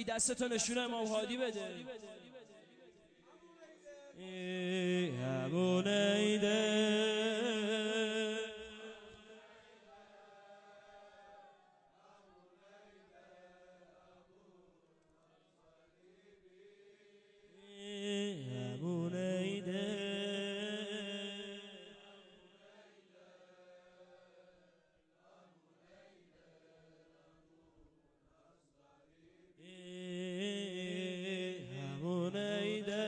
این دستتو نشون امام هادی بده. همون عیده همون عیده همون عیده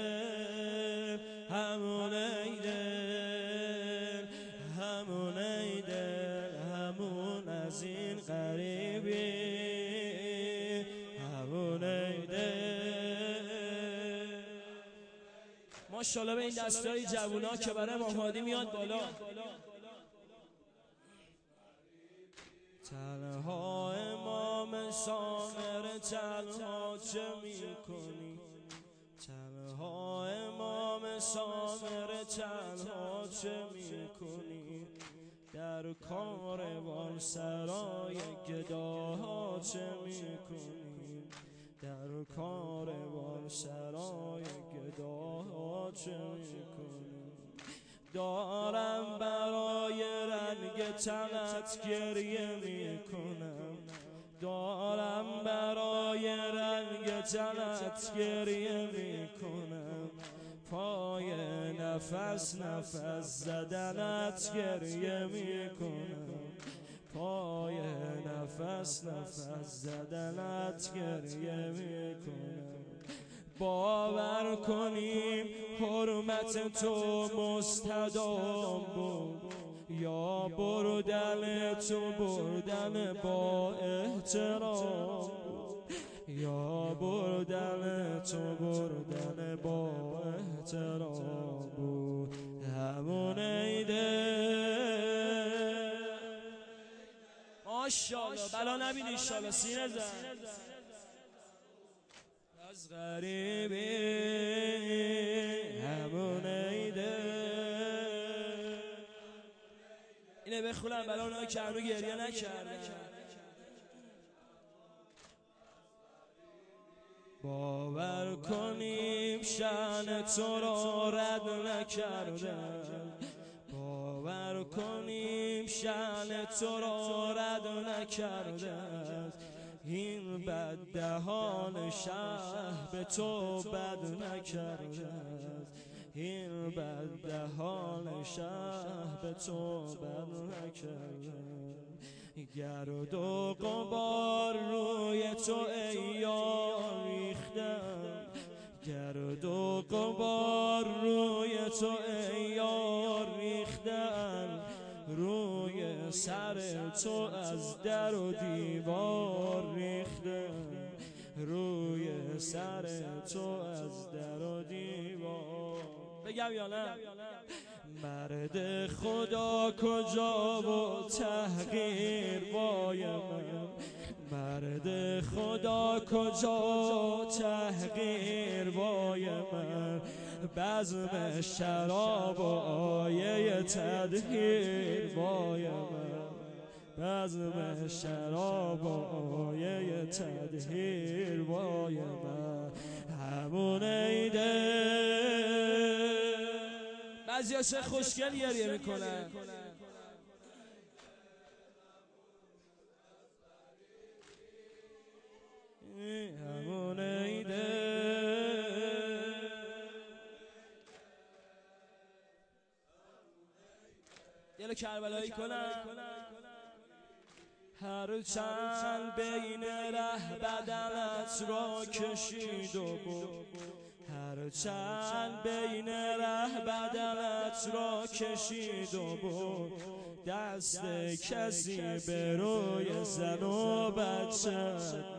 همون عیده همون عیده همون از این غریبی همون عیده. ماشاءالله به این دستای جوونا که برای امام هادی میاد بالا. تنها امام سامر تنها چه میکنی؟ تنها امام سامر تنها چه میکنی؟ در کاروان سرای گداها چه میکنی؟ در کاروان سرای گداها چه میکنی؟ دارم برای رنگ تنت گریه میکنم، دارم برای رنگ تنت گریه میکنم، پای نفس نفس زدنت گریه میکنم، پای نفس نفس زدنت گریه میکنم. باور کنیم حرمت تو مستدام بود، یا بردن تو بردن با احترام بود، یا بردن تو بردن با احترام بود. همون عیده ماشاءالله بلا نبینی انشاءالله سینه زن از غریبی همون عیده. اینه بخونم برای اونایی که هنو گریه نکردن. باور کنیم شأن تو را رد نکردن، باور کنیم شأن تو را رد نکردن، این بددهان شهر به تو بد نکرده، این بددهان شهر به تو بد نکرده. گرد و غبار روی تو ای یار ریختم، گرد و غبار روی تو ای یار ریختم، روی سر تو از در و دیوار ریختم، روی سر تو از در و دیوار. بگم یا نه؟ مرد خدا کجا و تحقیر وای من، مرد خدا کجا تحقیر وای من، بزم شراب و آیه تدهیر وای من، بزم شراب و آیه تدهیر وای من. همون عیده بعضی چه خوشگل گریه میکنن. همون عیده یه کربلایی کنم. هر چند بین ره بدنت را کشید و بود، هر چند بین ره بدنت را کشید و بود، دست کسی به روی زن و بچه،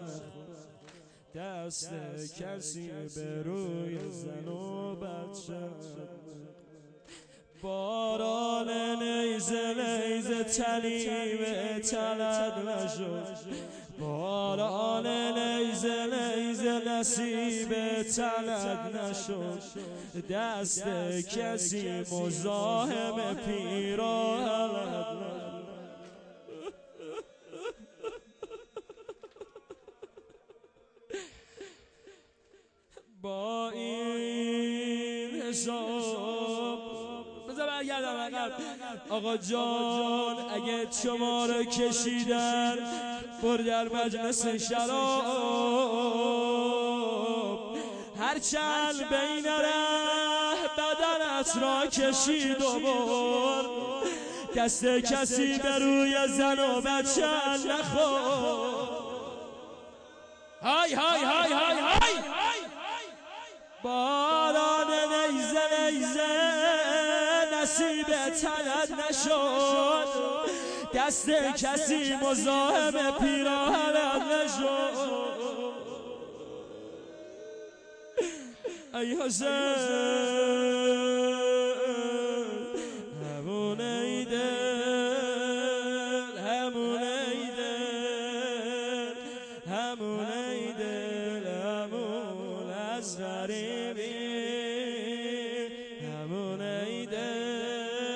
دست کسی به روی زن و بچه. باران نیزه نیزه تنیم تلد نشد، باران نیزه نیزه نصیب تلد نشد، دست کسی مزاحم پیراهنت نشد. آقا جان اگه شما رو کشیدن بر در مجلس شراب، هرچند بین ره بدنت را کشید و برد، دست کسی به روی زن و بچه نخورد. های های های های های باران نیزه نیزه نصیب تنت نشد، دست کسی مزاحم پیراهنت نشد. ای حسین همون ای دل، همون ای دل، همون ای دل، همون از غریبی، همون ای دل.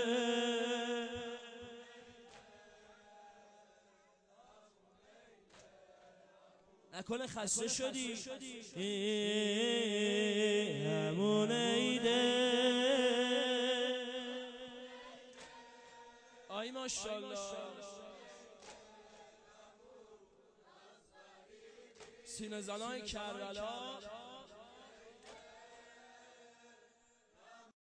نکنه خسته شدی؟ همون ای دل. آی ماشاءالله سینه زنای کربلا